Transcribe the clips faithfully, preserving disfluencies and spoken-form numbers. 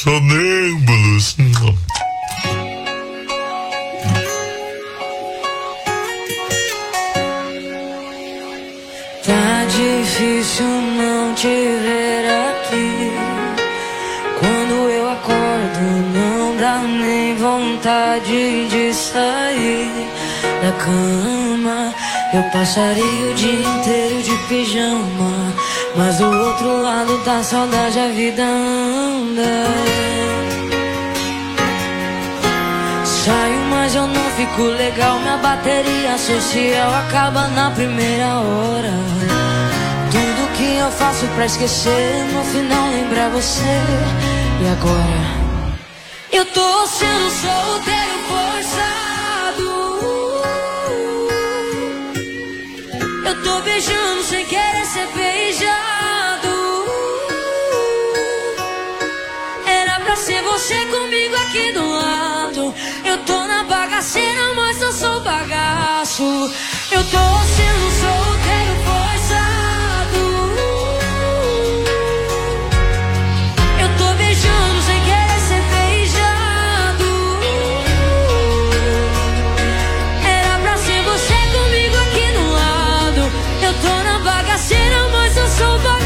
Sonâmbulos. Tá difícil não te ver aqui. Quando eu acordo não dá nem vontade de sair da cama. Eu passaria o dia inteiro de pijama, mas do outro lado da saudade a vida anda. Saio, mas eu não fico legal. Minha bateria social acaba na primeira hora. Tudo que eu faço pra esquecer, no final lembrar você. E agora? Eu tô sendo solteiro forçado. Eu tô beijando sem querer ser beijado. Era pra ser você comigo aqui do lado. Eu tô na bagaceira, mas eu sou bagaço. Eu tô sendo solteiro forçado. Eu tô beijando sem querer ser beijado. Era pra ser você comigo aqui do lado. Eu tô na bagaceira, mas eu sou bagaço.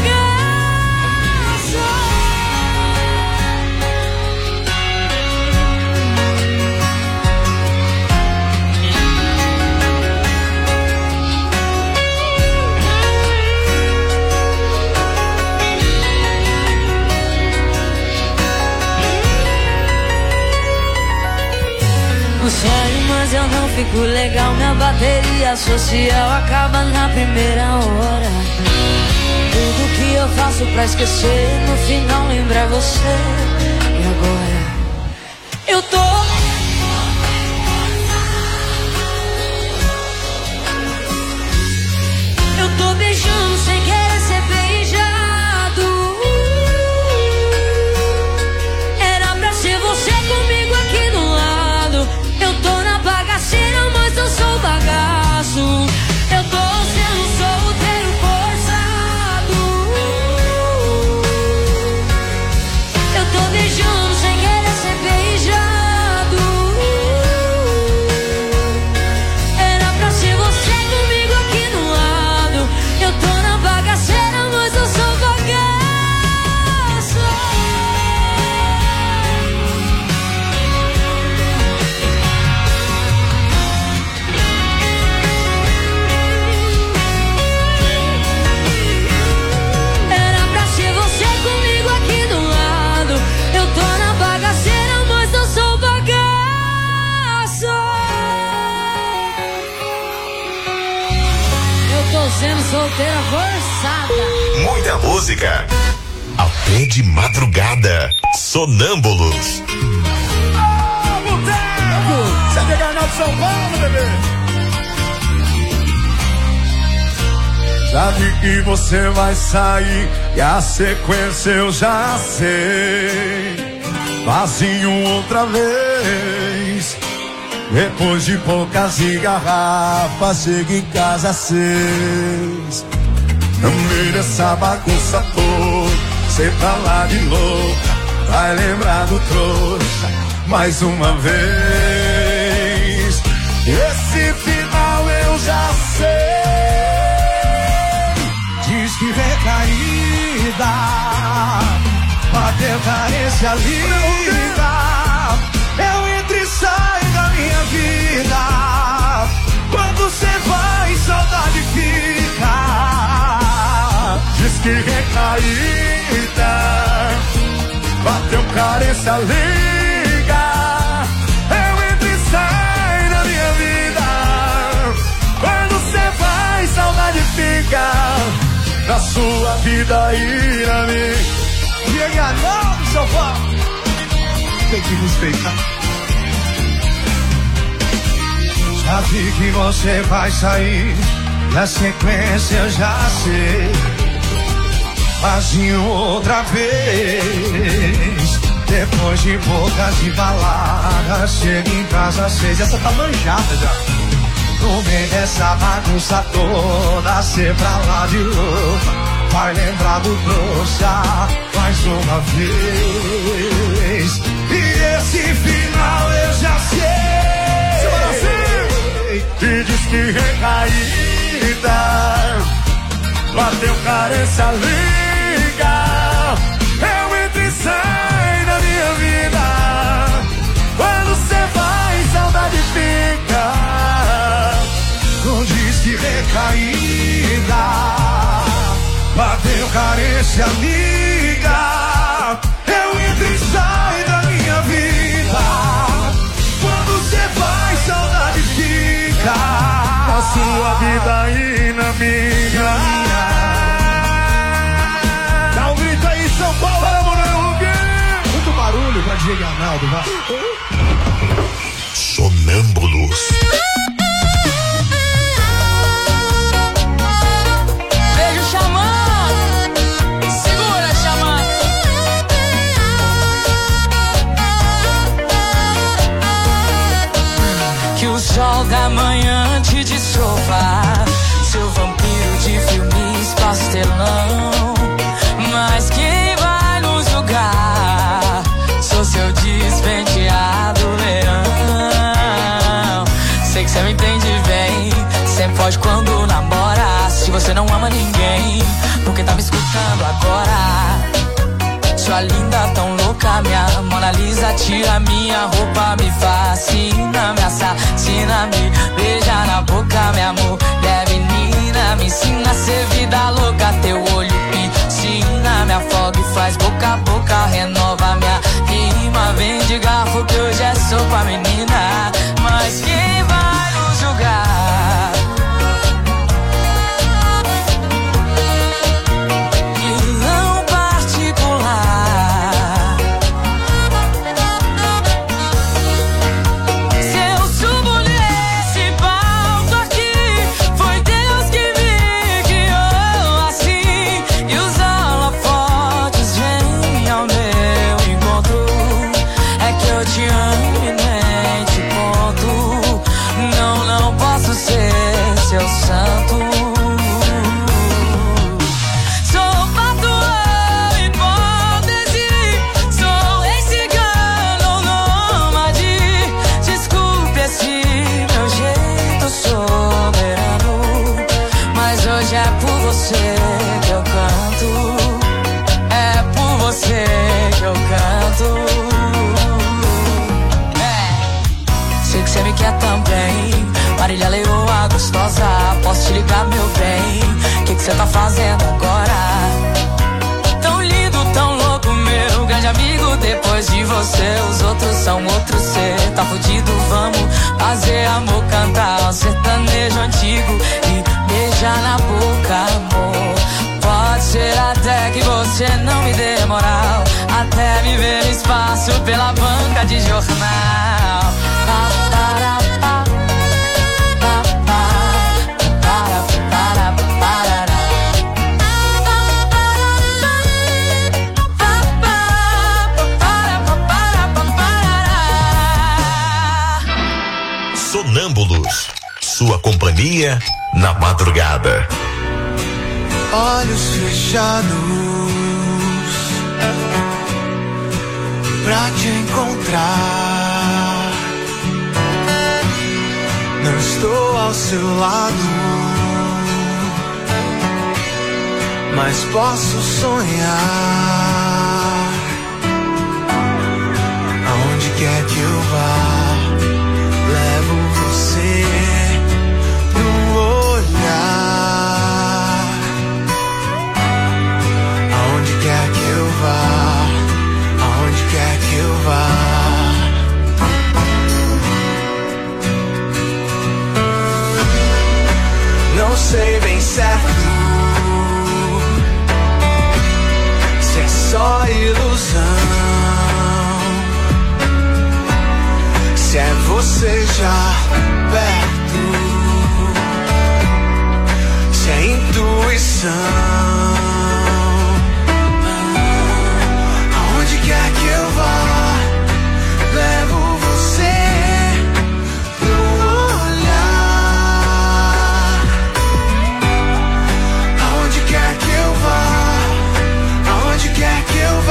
Sério, mas eu não fico legal. Minha bateria social acaba na primeira hora. Tudo que eu faço pra esquecer, no final lembrar você. E agora? Eu tô Eu tô beijando sem querer ser beijado. Era pra ser você comigo aqui do lado. Eu tô na bagaceira, mas eu sou bagaço. Eu tô sendo solteiro forçado. Eu tô beijando sem querer ser beijado. Era pra ser você comigo aqui do lado. Eu tô na bagaceira, mas eu sou bagaço. Era pra ser você comigo aqui do lado. Eu tô na bagaceira, mas eu sou bagaço. Eu tô sendo solteira forçada. Muita música. Até de madrugada. Sonâmbulos. Ô, Boteco! Você tem ganhado São Paulo, bebê? Já vi que você vai sair e a sequência eu já sei. Vazio outra vez. Depois de poucas garrafas, chega em casa às seis. No meio dessa bagunça toda, cê tá lá de louca. Vai lembrar do trouxa mais uma vez. Esse final eu já sei. Diz que recaída, bateu carência linda. Eu entro e saio da minha vida. Quando cê vai, saudade fica. Diz que recaída, bateu carência liga. Eu entro e saio da minha vida. Quando cê vai, saudade fica. Na sua vida e na minha. Chega não, seu pau. Tem que respeitar. Já vi que você vai sair. Na sequência eu já sei. Vazio outra vez. Depois de bocas de balada, chega em casa às seis. Essa tá manjada já. No meio dessa bagunça toda, cê pra lá de louca. Vai lembrar do trouxa mais uma vez. E esse final eu já sei. E diz que recaída, bateu carência, liga. Eu entro e saio da minha vida. Quando cê vai, saudade fica. Não diz que recaída, bateu carência, amiga. Eu entro e saio da minha vida. Quando cê vai, saudade fica. Na sua vida e na minha. Dá um grito aí, São Paulo, muito barulho pra Diego Arnaldo, vai. Sonâmbulos. Beijo, Xamã. Segura, Xamã. Que o sol da manhã te dissolva, seu vampiro de filmes pastelão. Mas quem vai nos julgar? Sou seu despenteado leão. Sei que cê me entende bem, sempre pode quando namora. Se você não ama ninguém, porque tá me escutando agora? Sua linda, tão louca, minha Mona Lisa, tira minha roupa, me fascina, me assassina, me beija na boca, minha mulher menina, me ensina a ser vida louca, teu olho piscina, me afoga e faz boca a boca, renova minha rima, vem de garfo que hoje é sopa, menina, mas quem vai nos julgar? Marília Leoa gostosa, posso te ligar, meu bem? O que que cê tá fazendo agora? Tão lindo, tão louco, meu grande amigo. Depois de você, os outros são outros. Cê tá fudido, vamos fazer amor, cantar um sertanejo antigo e beijar na boca, amor. Pode ser até que você não me dê moral, até me ver no espaço pela banca de jornal. Pa, para, pa. Sonâmbulos, sua companhia na madrugada. Olhos fechados pra te encontrar. Não estou ao seu lado, mas posso sonhar. Aonde quer que eu vá, levo você no olhar. Aonde quer que eu vá, aonde quer que eu vá. Não sei bem certo se é só ilusão, se é você já perto, se é intuição. Aonde quer que eu vá, levo você no olhar. Aonde quer que eu vá, aonde quer que eu vá.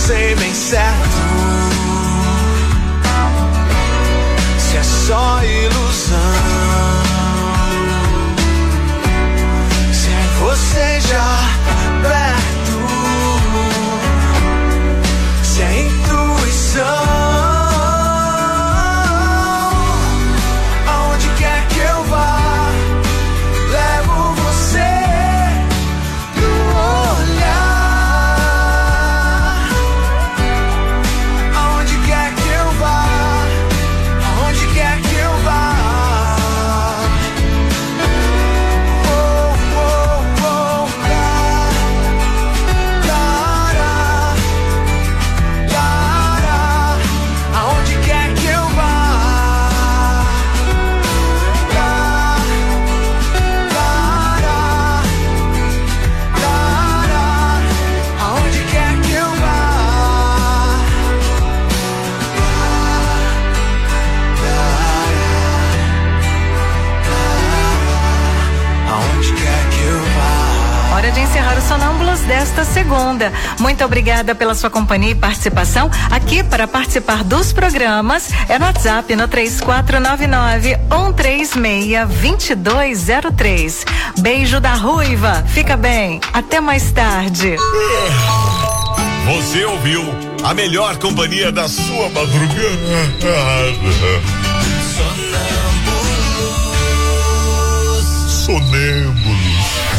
sei bem certo se é só ilusão, se é você já perto, se é intuição. Aonde quer que eu vá, levo você no olhar. Aonde quer que eu vá, aonde quer que eu vá. Oh, oh, oh, lá, lá, lá, lá, aonde quer que eu vá. Lá, lá, lá, lá, aonde quer que eu vá. Aonde quer que eu vá. Hora de encerrar os Sonâmbulos desta segunda. Muito obrigada pela sua companhia e participação. Aqui para participar dos programas é no WhatsApp no três quatro nove nove, um três seis, dois dois zero três. Beijo da Ruiva. Fica bem. Até mais tarde. Você ouviu a melhor companhia da sua madrugada. Sonâmbulos.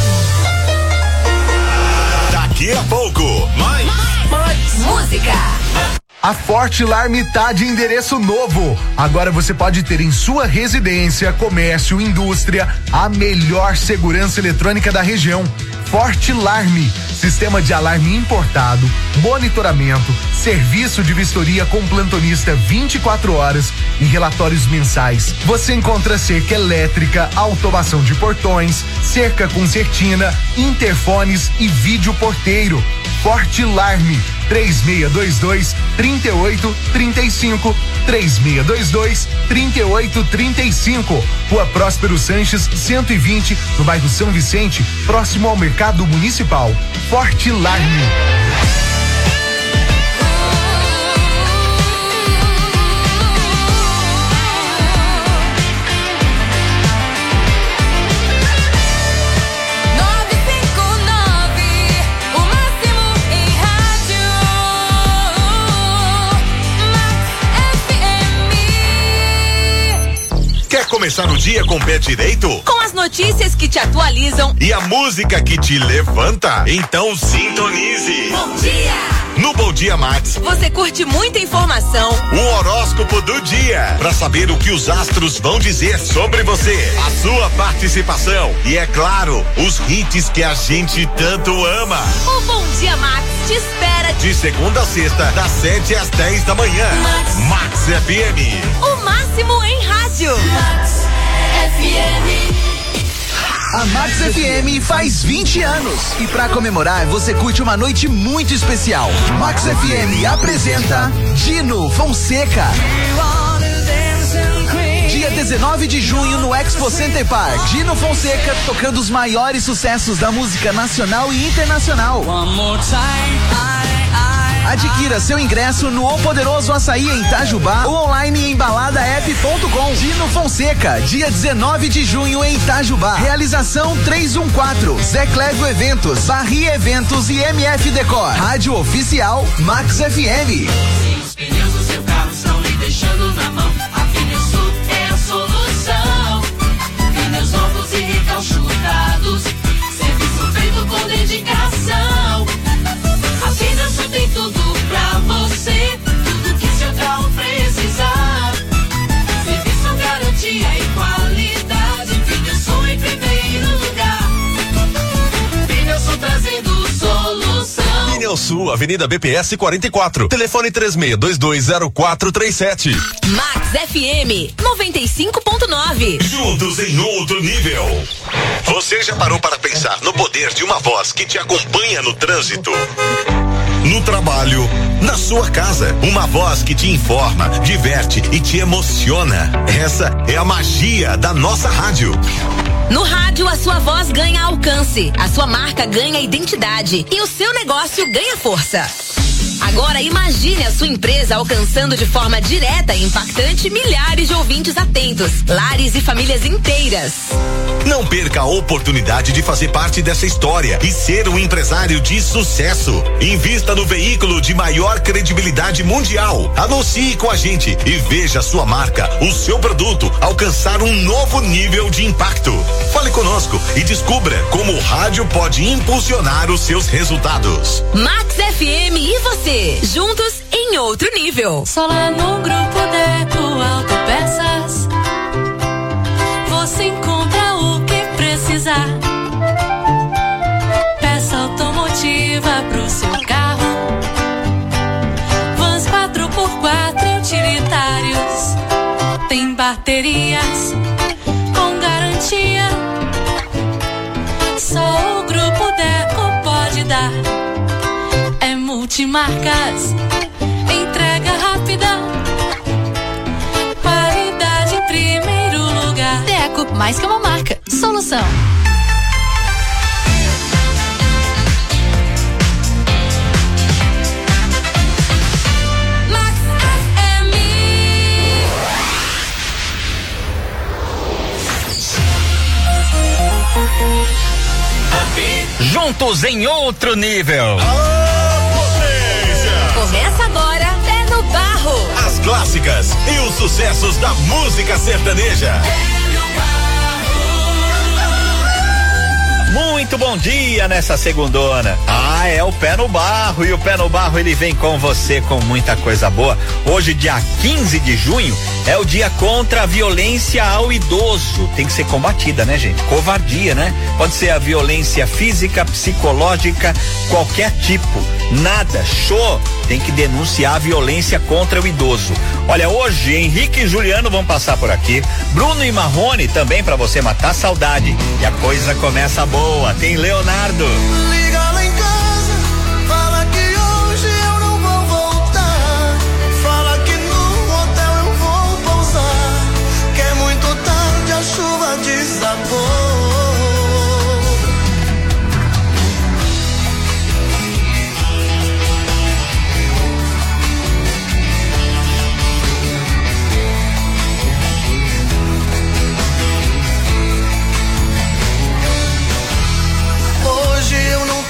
Daqui a pouco, mais. Música. A Forte Larme tá de endereço novo. Agora você pode ter em sua residência, comércio, indústria, a melhor segurança eletrônica da região. Forte Larme, sistema de alarme importado, monitoramento, serviço de vistoria com plantonista vinte e quatro horas e relatórios mensais. Você encontra cerca elétrica, automação de portões, cerca com certina, interfones e vídeo porteiro. Forte Larme, três seis dois dois, três oito três cinco, três seis dois dois, três oito três cinco. Rua Próspero Sanches, cento e vinte, no bairro São Vicente, próximo ao Mercado Municipal. Forte Larme. Começar o dia com o pé direito? Com as notícias que te atualizam E a música que te levanta? Então sintonize. Bom dia! No Bom Dia Max, você curte muita informação. o horóscopo do dia, para saber o que os astros vão dizer sobre você, a sua participação e, é claro, os hits que a gente tanto ama. O Bom Dia Max te espera De segunda a sexta, das sete às dez da manhã. Max. Max F M. o máximo em rádio. Max F M. A Max F M faz vinte anos e pra comemorar você curte uma noite muito especial. Max F M apresenta Dino Fonseca. Dia dezenove de junho no Expo Center Park. Dino Fonseca tocando os maiores sucessos da música nacional e internacional. Adquira seu ingresso no O Poderoso Açaí em Itajubá ou online em balada app ponto com. Dino Fonseca, dia dezenove de junho em Itajubá. Realização três um quatro, Zé Clégio Eventos, Barri Eventos e M F Decor. Rádio Oficial Max F M. Se os pneus do seu carro estão lhe deixando na mão, a Pneusul é a solução. Pneus novos e recalchutados, serviço feito com dedicação. A Pneusul tem tudo pra você, tudo que seu carro precisar. Serviço, garantia e qualidade, Pneusul em primeiro lugar. Pneusul trazendo solução. Pneusul, Avenida B P S quarenta e quatro. Telefone três seis dois dois zero quatro três sete. Max F M noventa e cinco ponto nove. Juntos em outro nível. Você já parou para pensar no poder de uma voz que te acompanha no trânsito? No trabalho, na sua casa, uma voz que te informa, diverte e te emociona. Essa é a magia da nossa rádio. No rádio, a sua voz ganha alcance, a sua marca ganha identidade e o seu negócio ganha força. Agora imagine a sua empresa alcançando de forma direta e impactante milhares de ouvintes atentos, lares e famílias inteiras. Não perca a oportunidade de fazer parte dessa história e ser um empresário de sucesso. Invista no veículo de maior credibilidade mundial. Anuncie com a gente e veja a sua marca, o seu produto alcançar um novo nível de impacto. Fale conosco e descubra como o rádio pode impulsionar os seus resultados. Max F M e você, juntos em outro nível. Só lá no Grupo Deco Autopeças você encontra o que precisar. Peça automotiva pro seu carro, vans quatro por quatro utilitários, tem baterias com garantia. Só o Grupo Deco pode dar. É multimarcas, entrega rápida, qualidade em primeiro lugar. Deco, mais que uma marca, solução. Max F M. Juntos em outro nível. Começa agora, Pé no Barro. As clássicas e os sucessos da música sertaneja. Muito bom dia nessa segundona. Ah, é o Pé no Barro, e o Pé no Barro ele vem com você com muita coisa boa. Hoje, dia quinze de junho, é o dia contra a violência ao idoso. Tem que ser combatida, né, gente? Covardia, né? Pode ser a violência física, psicológica, qualquer tipo. Nada, show, tem que denunciar a violência contra o idoso. Olha, hoje Henrique e Juliano vão passar por aqui, Bruno e Marrone também, pra você matar a saudade. E a coisa começa boa, tem Leonardo. Liga lá em casa, fala que hoje eu não vou voltar. Fala que no hotel eu vou pousar, que é muito tarde, a chuva desabou. Hoje eu não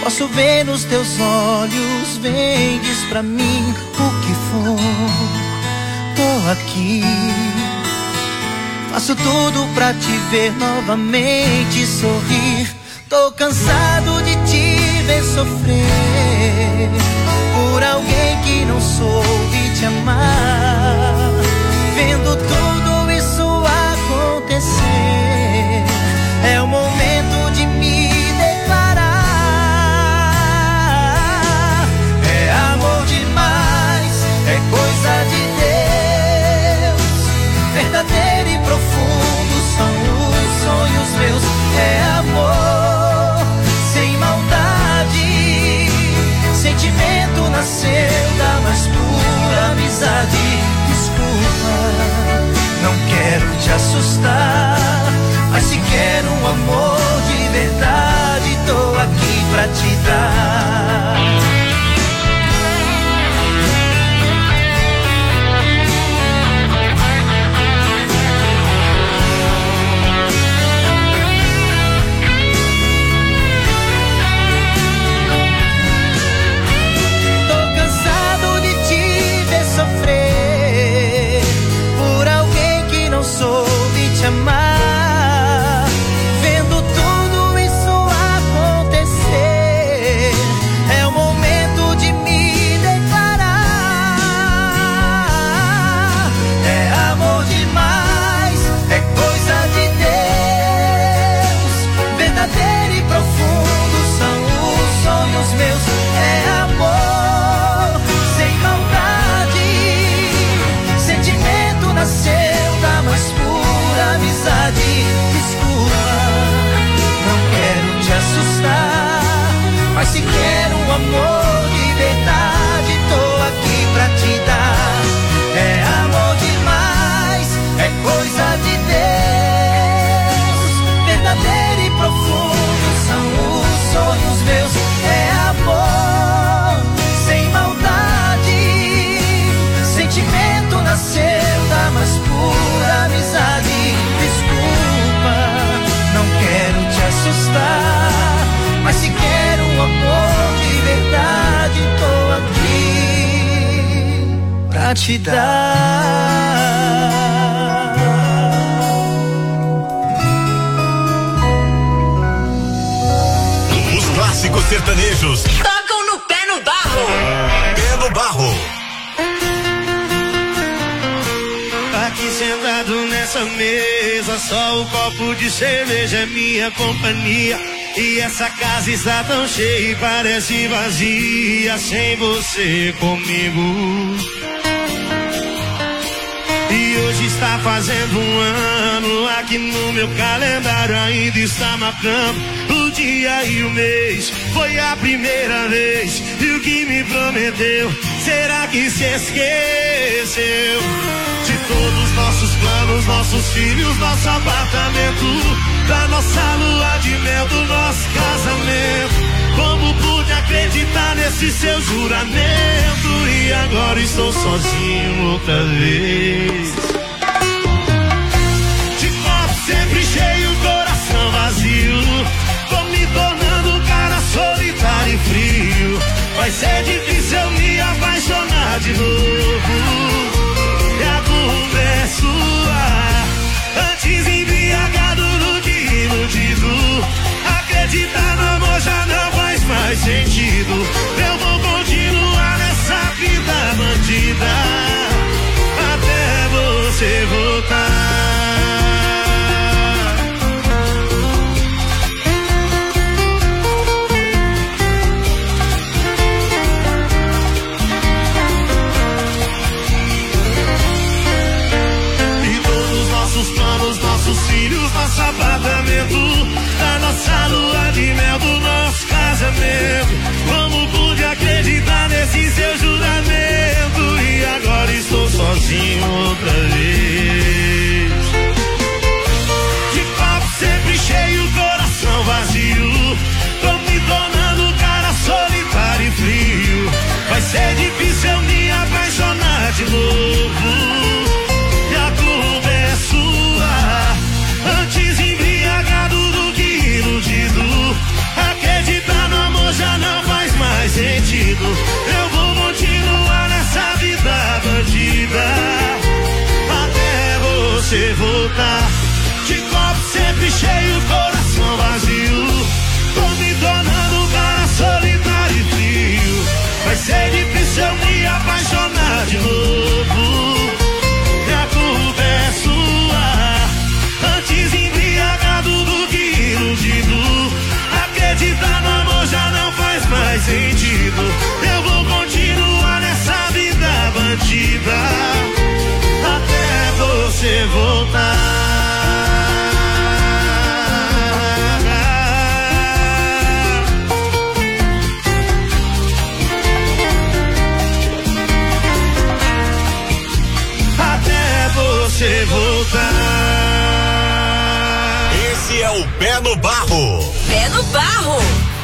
Posso ver nos teus olhos, vem, diz pra mim o que for. Tô aqui, faço tudo pra te ver novamente sorrir. Tô cansado de te ver sofrer por alguém que não soube te amar. Vendo tudo isso acontecer, é o momento de me declarar. É amor demais, é coisa de Deus, verdadeiro e profundo são os sonhos meus. É amor sem maldade, sentimento nasceu da mais pura amizade. Desculpa, não quero te assustar, mas se quero um amor de verdade, tô aqui pra te dar. Tô cansado de te ver sofrer por alguém que não soube te amar. Meus, é amor sem maldade, sentimento nasceu da mais pura amizade. Desculpa, não quero te assustar, mas se quero um amor de verdade, tô aqui pra te dar. É amor demais, é coisa de Deus, verdadeiro e profundo são os sonhos meus. É amor sem maldade, sentimento nasceu da mais pura amizade. Desculpa, não quero te assustar, mas se quero um amor de verdade, tô aqui pra te dar. Clássicos sertanejos tocam no pé no barro. Pé no barro. Aqui sentado nessa mesa, só o copo de cerveja é minha companhia. E essa casa está tão cheia e parece vazia sem você comigo. E hoje está fazendo um ano, aqui no meu calendário ainda está marcando o dia e o mês. Foi a primeira vez, e o que me prometeu, será que se esqueceu? De todos os nossos planos, nossos filhos, nosso apartamento, da nossa lua de mel, do nosso casamento. Como pude acreditar nesse seu juramento, e agora estou sozinho outra vez. De copo sempre cheio, coração vazio, tô me tornando um cara solitário e frio. Vai ser difícil eu me apaixonar de novo, e a culpa é sua. Antes embriagado do que iludido, acreditar no amor já não faz mais sentido. Eu vou continuar nessa vida bandida até você voltar. De copo sempre cheio, coração vazio. Tô me tornando cara solitário e frio. Vai ser difícil eu me apaixonar de novo. E a culpa é sua. Antes embriagado do que iludido. Acreditar no amor já não faz mais sentido. Eu vou continuar nessa vida bandida até você voltar. Você voltar. Esse é o Pé no Barro. Pé no Barro.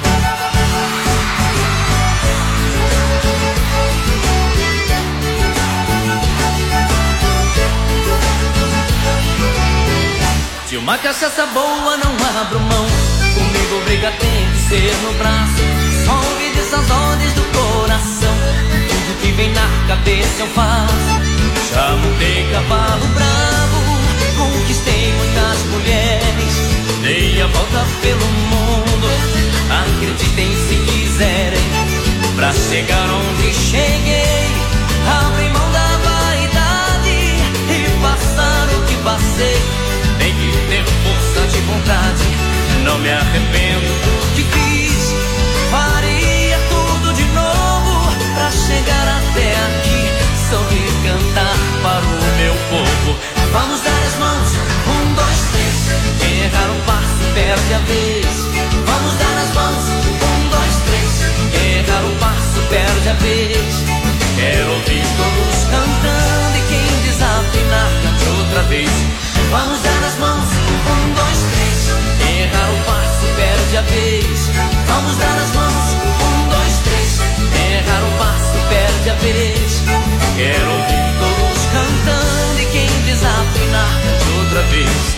Se uma cachaça boa não abro mão, comigo briga tem que ser no braço. Só ouvir essas ordens do coração, tudo que vem na cabeça eu faço. Já montei cavalo bravo, conquistei muitas mulheres, dei a volta pelo mundo, acreditem se quiserem. Pra chegar onde cheguei, abri mão da vaidade e passar o que passei. Tem que ter força de vontade, não me arrependo do que fiz. Faria tudo de novo pra chegar até aqui. Sorrir, cantar para o meu povo. Vamos dar as mãos, um, dois, três. Quem errar um passo perde a vez. Vamos dar as mãos, um, dois, três. Quem errar um passo perde a vez. Quero ouvir todos cantando e quem desafinar cante outra vez. Vamos dar as mãos, um, dois, três. Quem errar um passo perde a vez. Vamos dar as mãos, um, dois, três. Quem errar um passo perde a vez. Quero ouvir todos cantando e quem desafinar cante outra vez.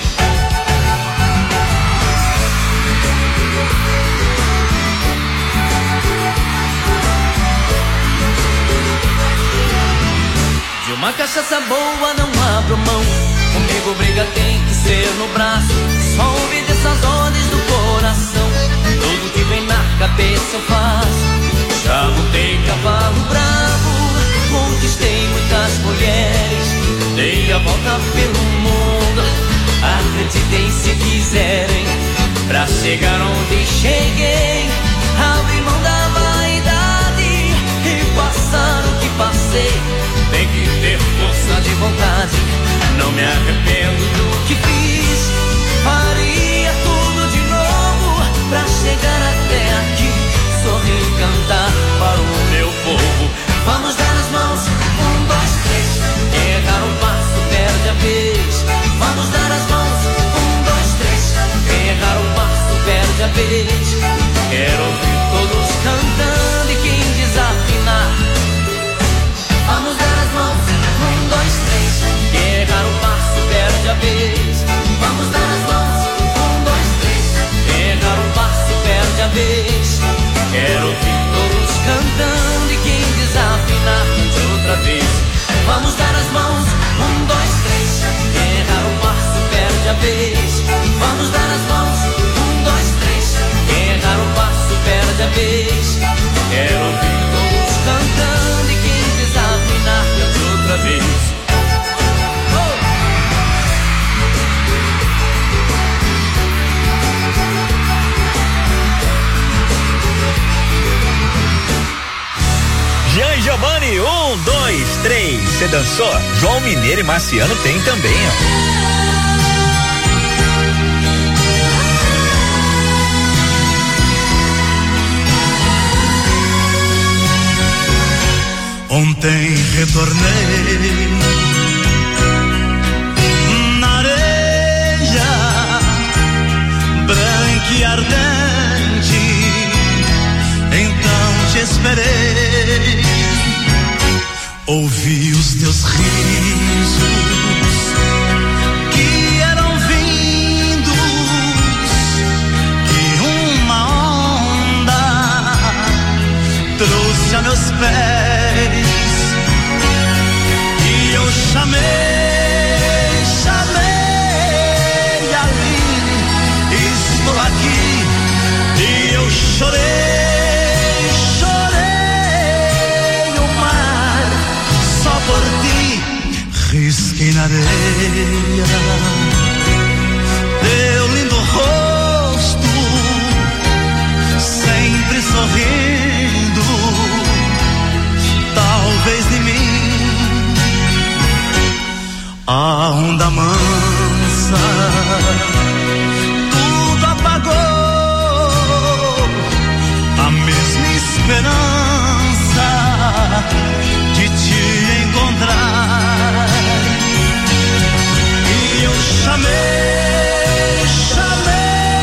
De uma cachaça boa não abro mão, comigo briga tem que ser no braço. Só ouvir dessas ordens do coração, tudo que vem na cabeça eu faço. Já montei cavalo bravo, conquistei muitas mulheres, dei a volta pelo mundo, acreditem se quiserem. Pra chegar onde cheguei, abri mão da vaidade e passar o que passei. Tem que ter força de vontade, não me arrependo do que fiz. Faria tudo de novo pra chegar até aqui. Sorrir, cantar para o meu povo. Vamos dar as mãos, um, dois, três. Quem errar um passo perde a vez. Vamos dar as mãos, um, dois, três. Quem errar um passo perde a vez. Quero ouvir todos cantando e quem desafinar. Vamos dar as mãos, um, dois, três. Quem errar um passo perde a vez. Vamos dar as mãos, um, dois, três. Quem errar um passo perde a vez. Quero ouvir todos cantando e quem desafinar cante outra vez. Vamos dar as mãos, um, dois, três. Quem errar um passo perde a vez. Vamos dar as mãos, um, dois, três. Quem errar um passo perde a vez. Quero ouvir todos cantando e quem desafinar cante outra vez. Jean Giovanni, um, dois, três. Você dançou? João Mineiro e Marciano tem também, ó. Ontem retornei na areia branca e ardente, então te esperei. Ouvi os teus risos que eram vindos que uma onda trouxe a meus pés. E eu chamei, chamei areia. Teu lindo rosto, sempre sorrindo, talvez de mim a onda mansa tudo apagou, a mesma esperança de te encontrar. E eu chamei, chamei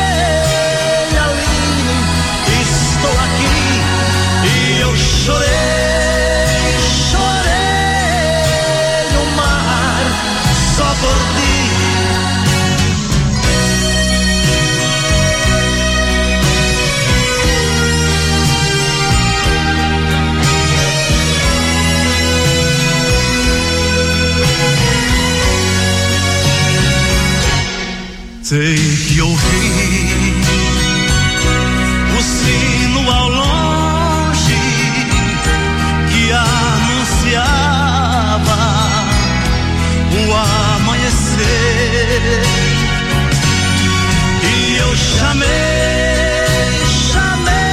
Aline, estou aqui. E eu chorei, chorei no mar, só por ti. Sei que ouvi o sino ao longe que anunciava o amanhecer. E eu chamei, chamei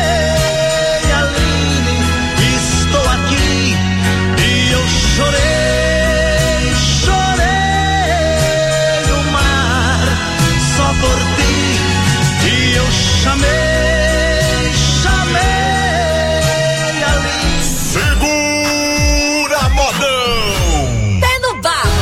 Aline, estou aqui. E eu chorei, chorei no mar, só por ti. E eu chamei, chamei Aline. Segura, modão! Pé no barro.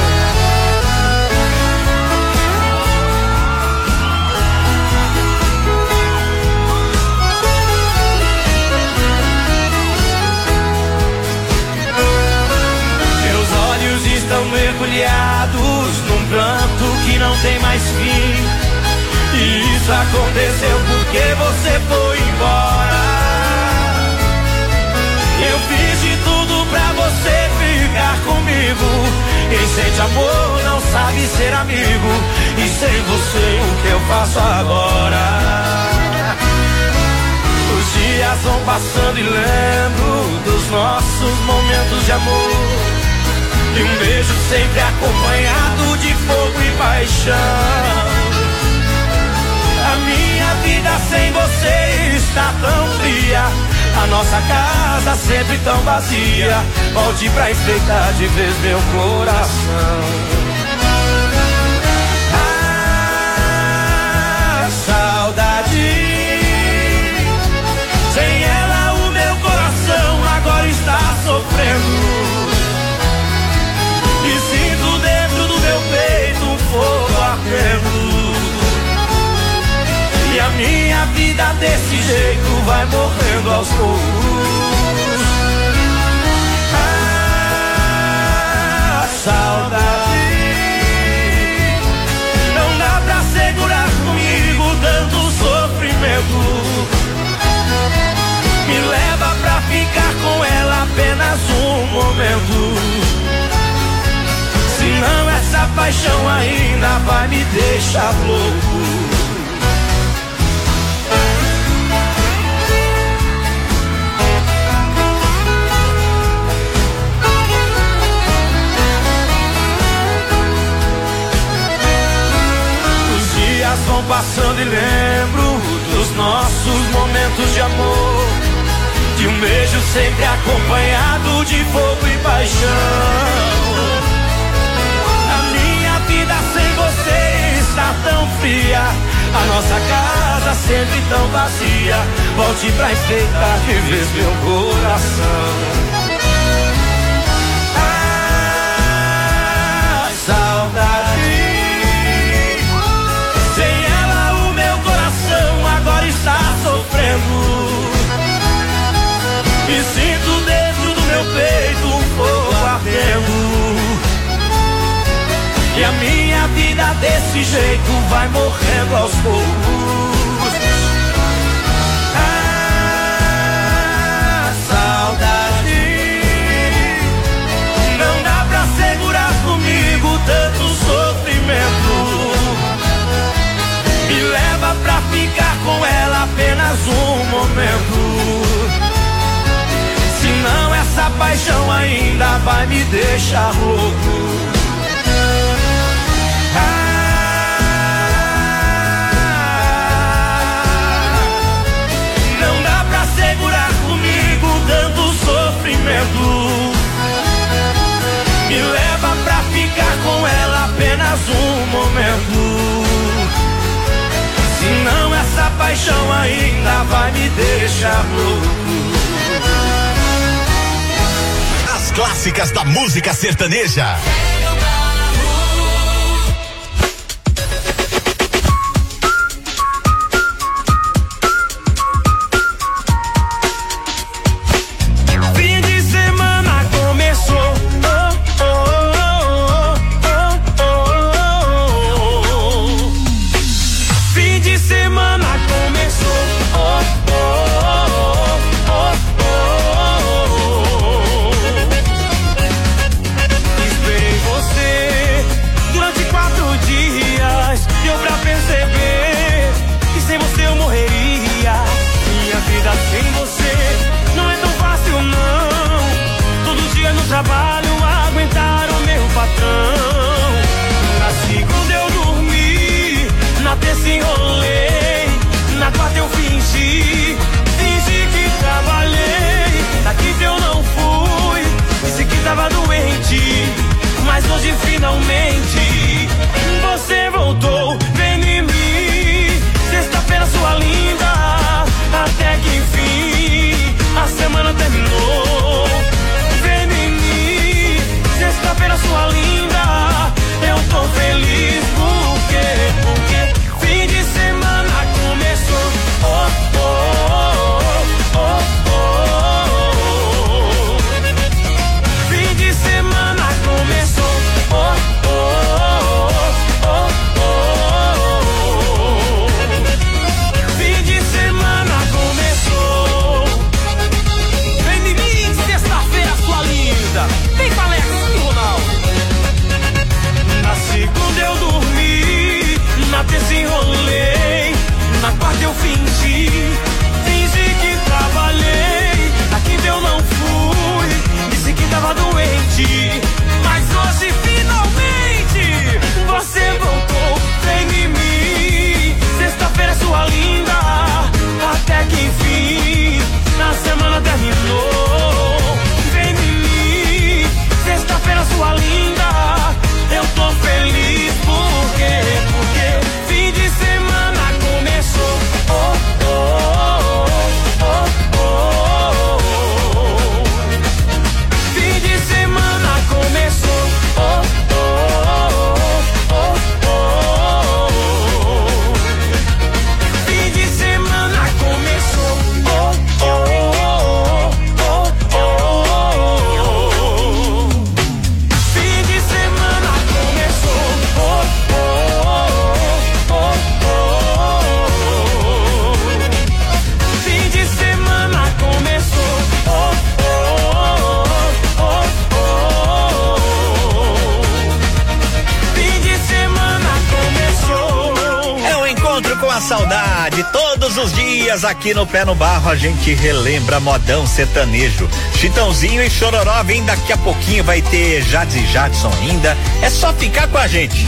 Meus olhos estão mergulhados num pranto que não tem mais fim. E isso aconteceu porque você foi embora. Eu fiz de tudo pra você ficar comigo. Quem sente amor não sabe ser amigo. E sem você o que eu faço agora? Os dias vão passando e lembro dos nossos momentos de amor. E um beijo sempre acompanhado de fogo e paixão. A minha vida sem você está tão fria, a nossa casa sempre tão vazia. Volte pra enfeitar de vez meu coração. Ah, saudade. Sem ela o meu coração agora está sofrendo. E sinto dentro do meu peito um fogo ardendo. E a minha vida desse jeito vai morrendo aos poucos. Ah, saudade. Não dá pra segurar comigo tanto sofrimento. Me leva pra ficar com ela apenas um momento. Senão essa paixão ainda vai me deixar louco. Vão passando e lembro dos nossos momentos de amor, de um beijo sempre acompanhado de fogo e paixão. A minha vida sem você está tão fria, a nossa casa sempre tão vazia. Volte pra enfeitar de vez meu coração. Ah, saudade. Está sofrendo. E sinto dentro do meu peito um fogo ardendo. E a minha vida desse jeito vai morrendo aos poucos. Ah, saudade. Não dá pra segurar comigo tanto sofrimento. Me leva pra ficar com ela apenas um momento. Senão essa paixão ainda vai me deixar louco. momento. Me leva pra ficar com ela apenas um momento. Senão essa paixão ainda vai me deixar louco. As clássicas da música sertaneja. Trabalho aguentar o meu patrão. Na segunda eu dormi, na terça enrolei, na quarta eu fingi, fingi que trabalhei. Na quinta eu não fui, disse que tava doente, mas hoje finalmente você voltou, vem em mim. Sexta-feira sua linda, até que enfim a semana terminou. Sexta-feira sua linda, eu tô feliz porque, porque fim de semana começou. Oh, oh, oh, oh, oh. Fim de semana começou. Oh, oh, oh, oh, oh. Fim de semana começou. Vem de mim, sexta-feira sua linda. Vem Alex. Na segunda eu dormi, na terça enrolei, na quarta eu fingi, fingi que trabalhei. Na quinta eu não fui, disse que tava doente, mas hoje finalmente você voltou, vem em mim. Sexta-feira sua linda, até que enfim a semana terminou. Vem em mim, sexta-feira sua linda, eu tô feliz porque, porque fim de semana começou. Oh, oh, oh, oh, oh. Fim de semana começou. Oh, oh, oh, oh, oh. Fim de semana começou. Oh, oh, oh, oh, oh. Fim de semana começou. Oh, oh, oh, oh, oh. Fim de semana começou. Oh, oh, oh, oh. Fim de semana começou. É um encontro com a saudade. Todos os dias aqui no Pé no Barro a gente relembra modão sertanejo. Chitãozinho e Chororó vem daqui a pouquinho, vai ter Jades e Jadson ainda. É só ficar com a gente.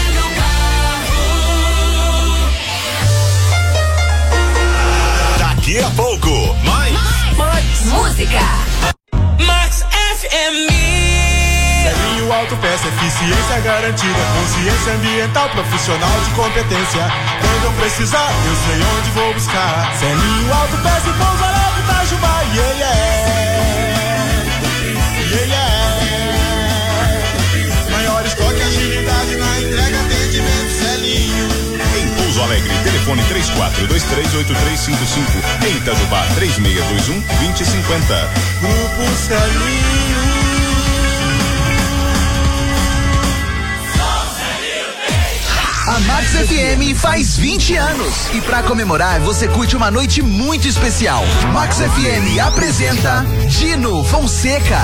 Daqui a pouco, mais, mais, mais música. Max F M. Selinho Autopeça, eficiência garantida, consciência ambiental, profissional de competência. Quando eu precisar, eu sei onde vou buscar. Selinho Autopeça e Pouso Alegre, Itajubá, yeah, yeah, yeah, yeah. Maior estoque, agilidade na entrega, atendimento, Selinho. Em Pouso Alegre, telefone três quatro dois três oito três cinco cinco. Em Itajubá, três seis dois um dois zero cinco zero. Grupo Selinho. A Max F M faz vinte anos e pra comemorar você curte uma noite muito especial. Max F M apresenta Dino Fonseca.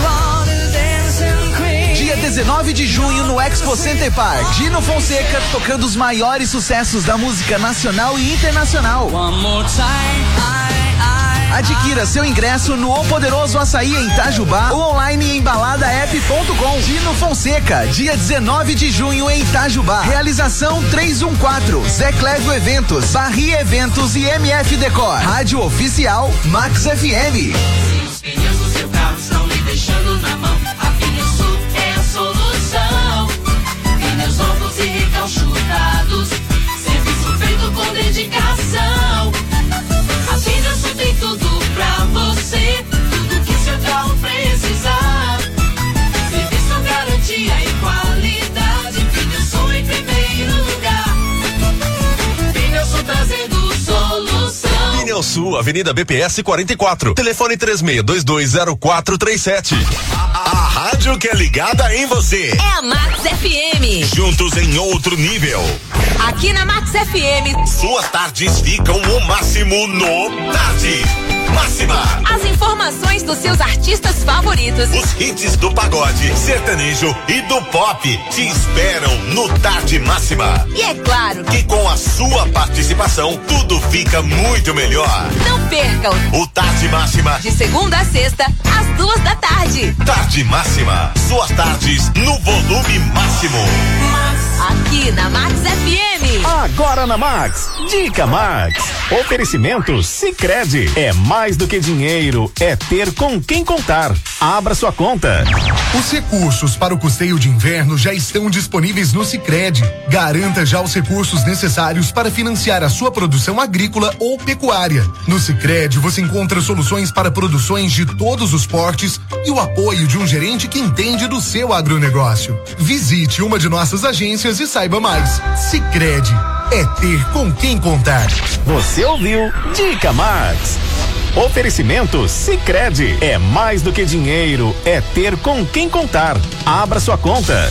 Dia dezenove de junho no Expo Center Park. Dino Fonseca tocando os maiores sucessos da música nacional e internacional. Adquira seu ingresso no O Poderoso Açaí em Itajubá ou online em balada app ponto com. Dino Fonseca, dia dezenove de junho em Itajubá. Realização três um quatro, Zé Clégio Eventos, Barri Eventos e M F Decor. Rádio Oficial Max F M. Se os pneus do seu carro estão deixando na mão. A Pneusul é a solução. Pneus novos e recalchutados, serviço feito com dedicação. A Pneusul tem tudo pra você, tudo que seu carro precisar. Serviço, garantia e qualidade. Pneusul em primeiro lugar. Pneusul trazendo solução. Pneusul, Avenida B P S quarenta e quatro. Telefone três seis dois dois zero quatro três sete. A, a rádio que é ligada em você. É a Max F M. Juntos em outro nível. Aqui na Max F M. Suas tardes ficam o máximo no Tarde Máxima. As informações dos seus artistas favoritos. Os hits do pagode, sertanejo e do pop te esperam no Tarde Máxima. E é claro que com a sua participação tudo fica muito melhor. Não percam o Tarde Máxima de segunda a sexta às duas da tarde. Tarde Máxima, suas tardes no volume máximo. Aqui na Max F M. Agora na Max, Dica Max. Oferecimento Sicredi. É mais do que dinheiro, é ter com quem contar. Abra sua conta. Os recursos para o custeio de inverno já estão disponíveis no Sicredi. Garanta já os recursos necessários para financiar a sua produção agrícola ou pecuária. No Sicredi você encontra soluções para produções de todos os portes e o apoio de um gerente que entende do seu agronegócio. Visite uma de nossas agências e saiba mais. Sicredi é ter com quem contar. Você ouviu Dica Max. Oferecimento Sicredi. É mais do que dinheiro, é ter com quem contar. Abra sua conta.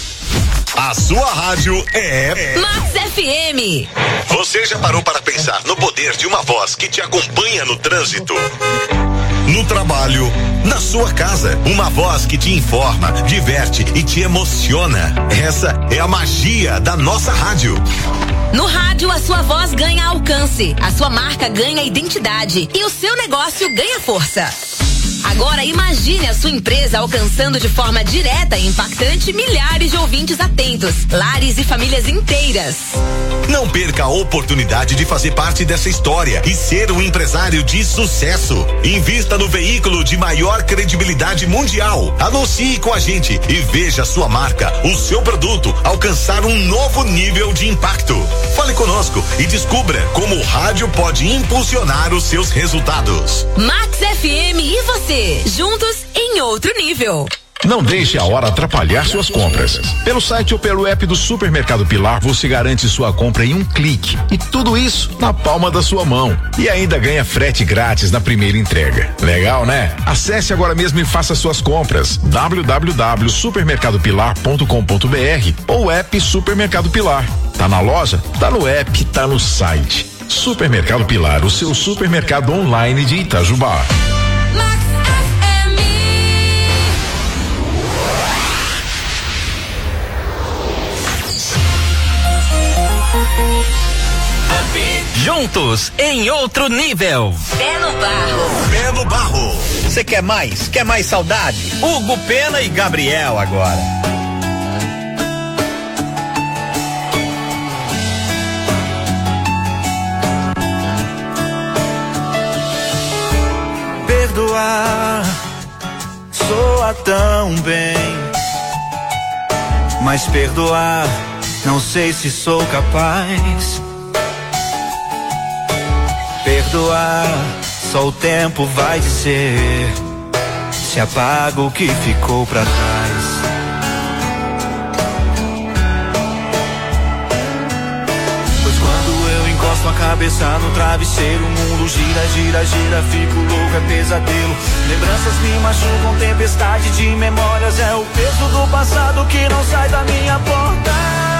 A sua rádio é Max F M. Você já parou para pensar no poder de uma voz que te acompanha no trânsito? No trabalho, na sua casa, uma voz que te informa, diverte e te emociona. Essa é a magia da nossa rádio. No rádio, a sua voz ganha alcance, a sua marca ganha identidade e o seu negócio ganha força. Agora imagine a sua empresa alcançando de forma direta e impactante milhares de ouvintes atentos, lares e famílias inteiras. Não perca a oportunidade de fazer parte dessa história e ser um empresário de sucesso. Invista no veículo de maior credibilidade mundial. Anuncie com a gente e veja a sua marca, o seu produto alcançar um novo nível de impacto. Fale conosco e descubra como o rádio pode impulsionar os seus resultados. Max F M e você, juntos em outro nível. Não deixe a hora atrapalhar suas compras. Pelo site ou pelo app do Supermercado Pilar, você garante sua compra em um clique. E tudo isso na palma da sua mão. E ainda ganha frete grátis na primeira entrega. Legal, né? Acesse agora mesmo e faça suas compras. w w w ponto supermercado pilar ponto com ponto b r ou app Supermercado Pilar. Tá na loja? Tá no app, tá no site. Supermercado Pilar, o seu supermercado online de Itajubá. Juntos em outro nível. Pé no barro. Pé no barro. Você quer mais? Quer mais saudade? Hugo Pena e Gabriel agora. Perdoar soa tão bem, mas perdoar não sei se sou capaz. Perdoar, só o tempo vai dizer se apaga o que ficou pra trás. Pois quando eu encosto a cabeça no travesseiro, o mundo gira, gira, gira, fico louco, é pesadelo. Lembranças me machucam, tempestade de memórias, é o peso do passado que não sai da minha porta.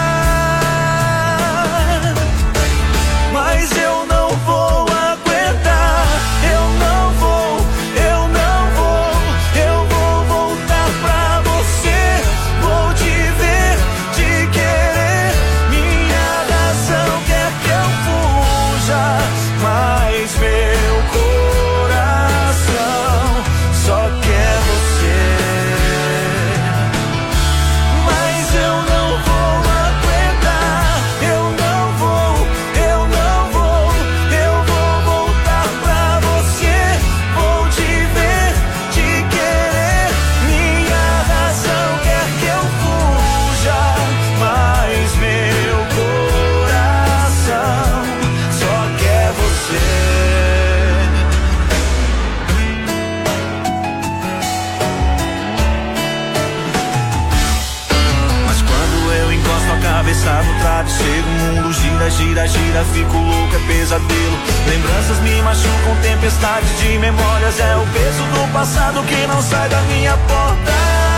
Mas eu não vou aguentar, eu não vou, eu não vou, eu vou voltar pra você. Vou te ver, te querer, minha razão quer que eu fuja, mas meu coração só quer você. Mas eu não vou aguentar, eu não vou, eu não vou, eu vou gira, gira, fico louco, é pesadelo. Lembranças me machucam, tempestade de memórias. É o peso do passado que não sai da minha porta.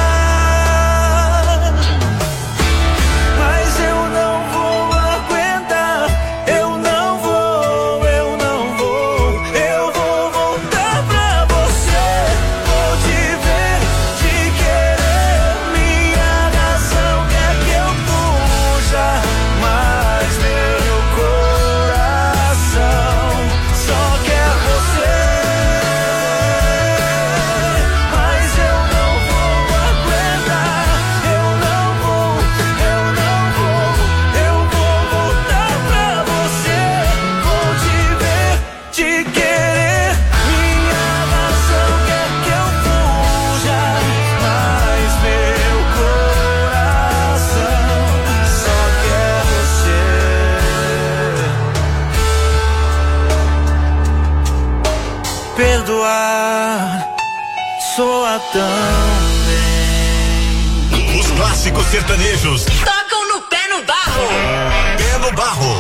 Mas eu não vou aguentar, eu não vou, eu não vou. Eu vou voltar pra você, vou te ver, te querer. Minha razão quer que eu fuja, mas meu coração só quer você. Mas eu não vou aguentar, eu não vou, eu não vou. Eu vou voltar pra você, vou te ver, te querer. Minha razão quer que eu fuja, mas meu coração só quer você. Perdoar soa tão bem. Os clássicos sertanejos. Tocam no pé no barro. Pé no barro.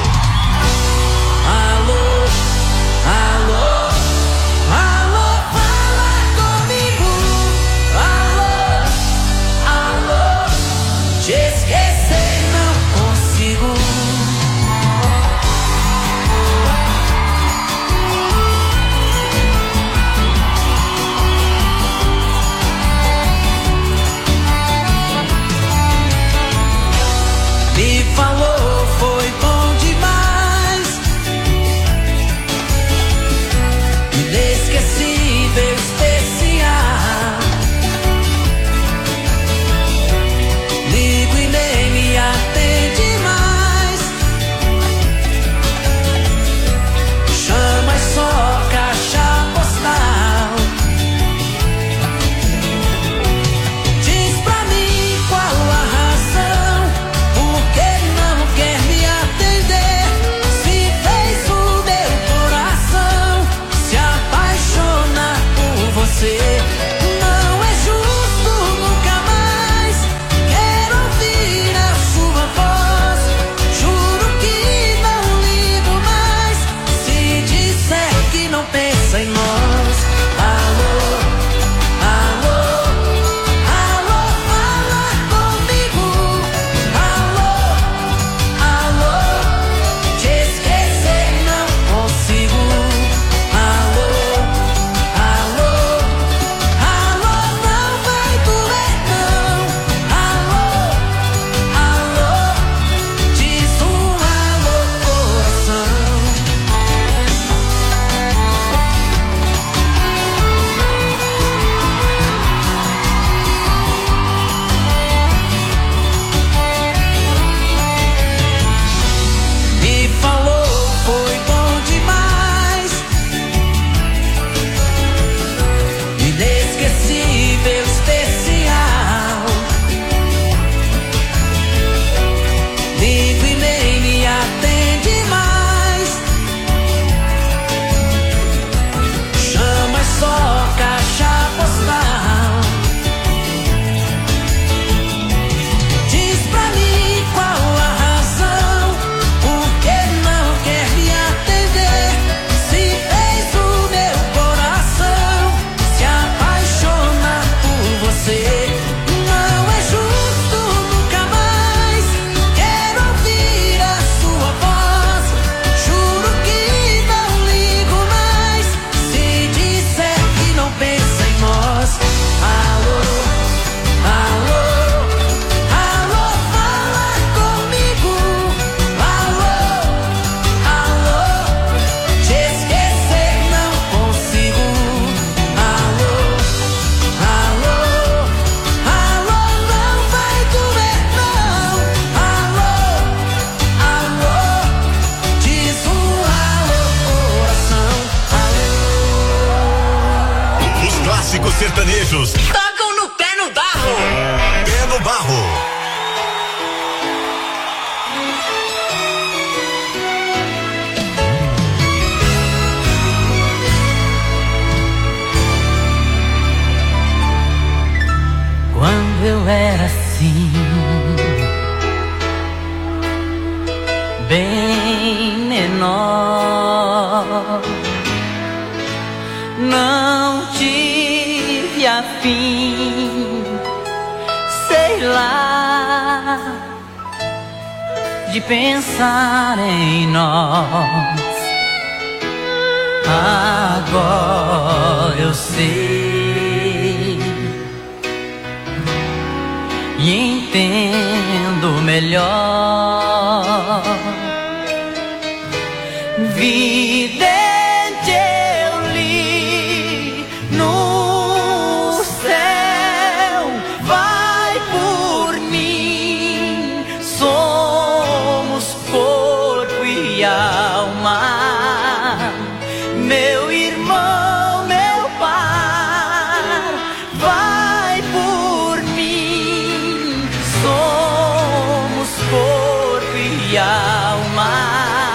Alô, alô, alô, fala comigo. Alô, alô, te esquecer não consigo. Me falou, foi bom demais. Inesquecível, especial. Ligo e nem me atende mais. Chama só caixa postal. Diz pra mim qual a razão, por que não quer me atender? Se fez o meu coração se apaixonar por você. Não é justo, nunca mais quero ouvir a sua voz. Juro que não ligo mais se disser que não pensa em nós. Alô, alô, alô, fala comigo. Alô, alô, te esquecer não consigo. Alô, alô, alô, não vai doer não. Alô, alô, diz um alô, coração. Me falou, foi bom demais. Inesquecível, especial. Ligo e nem me atende mais. Chama só caixa postal. Diz pra mim qual a razão, por que não quer me atender? Se fez o meu coração se apaixonar por você. Não é justo, nunca mais quero ouvir a sua voz. Juro que não ligo mais se disser que não pensa em nós. Alô, alô, alô, fala comigo. Alô, alô, te esquecer não consigo. Alô, alô, alô, não vai doer não. Alô, alô, diz um alô, coração. Os clássicos sertanejos. Tocam no pé no barro. Pé no barro. Quando eu era assim, bem não tive a fim, sei lá, de pensar em nós. Agora eu sei e entendo melhor. Vidente eu li no céu, vai por mim, somos corpo e alma, meu irmão, meu pai, vai por mim, somos corpo e alma.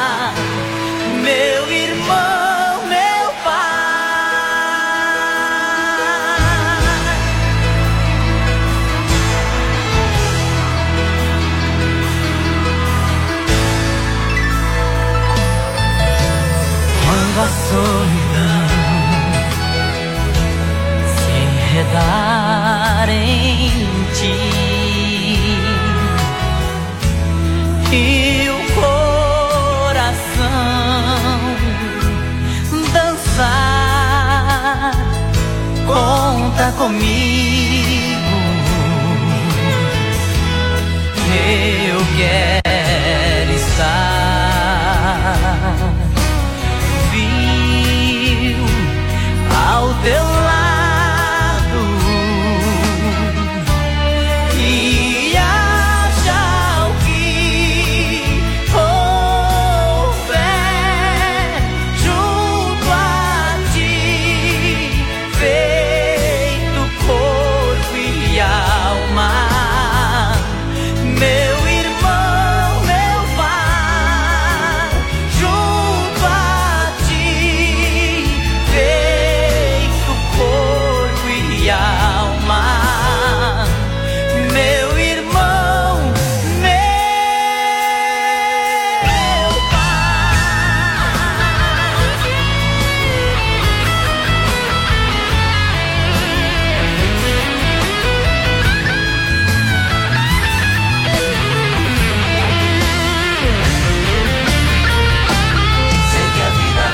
A solidão se enredar em ti e o coração dançar, conta comigo, eu quero estar ao teu lado e haja o que houver junto a ti, feito corpo e alma, meu irmão, meu pai, junto a ti, feito corpo e alma, meu irmão, meu sei que a vida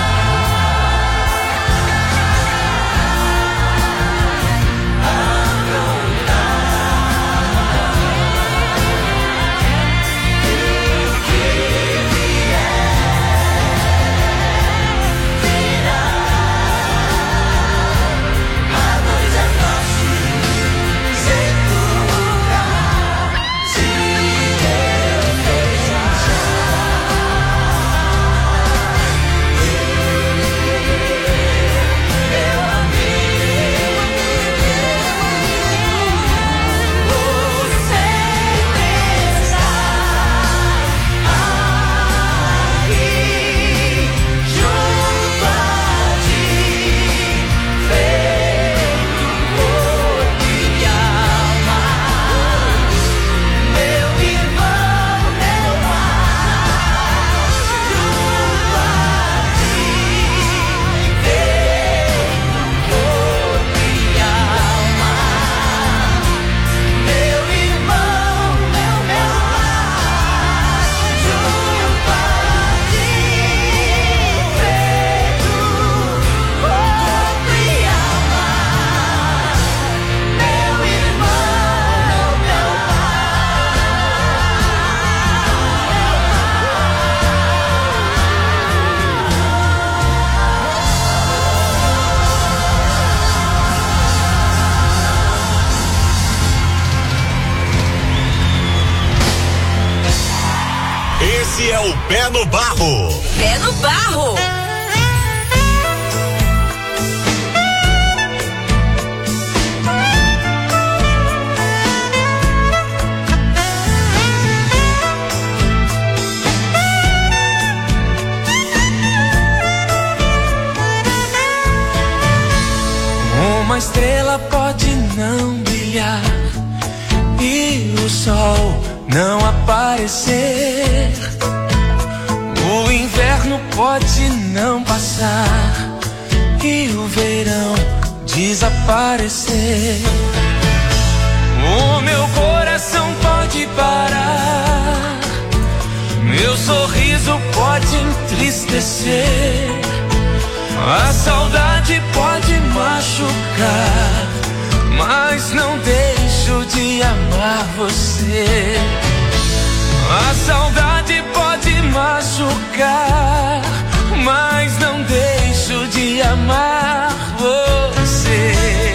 Esse é o Pé no Barro. Pé no Barro. Uma estrela pode não brilhar e o sol não aparecer. O inverno pode não passar e o verão desaparecer. O meu coração pode parar, meu sorriso pode entristecer, a saudade pode machucar, mas não deixo de amar você. A saudade pode machucar, mas não deixo de amar você.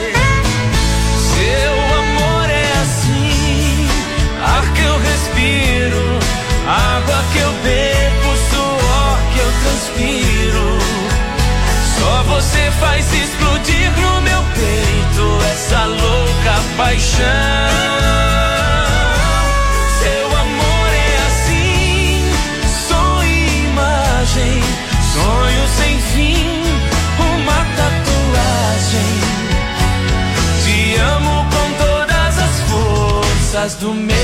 Seu amor é assim, ar que eu respiro, água que eu bebo, suor que eu transpiro. Só você faz explodir no meu peito essa louca paixão. Sonho sem fim, uma tatuagem. Te amo com todas as forças do meu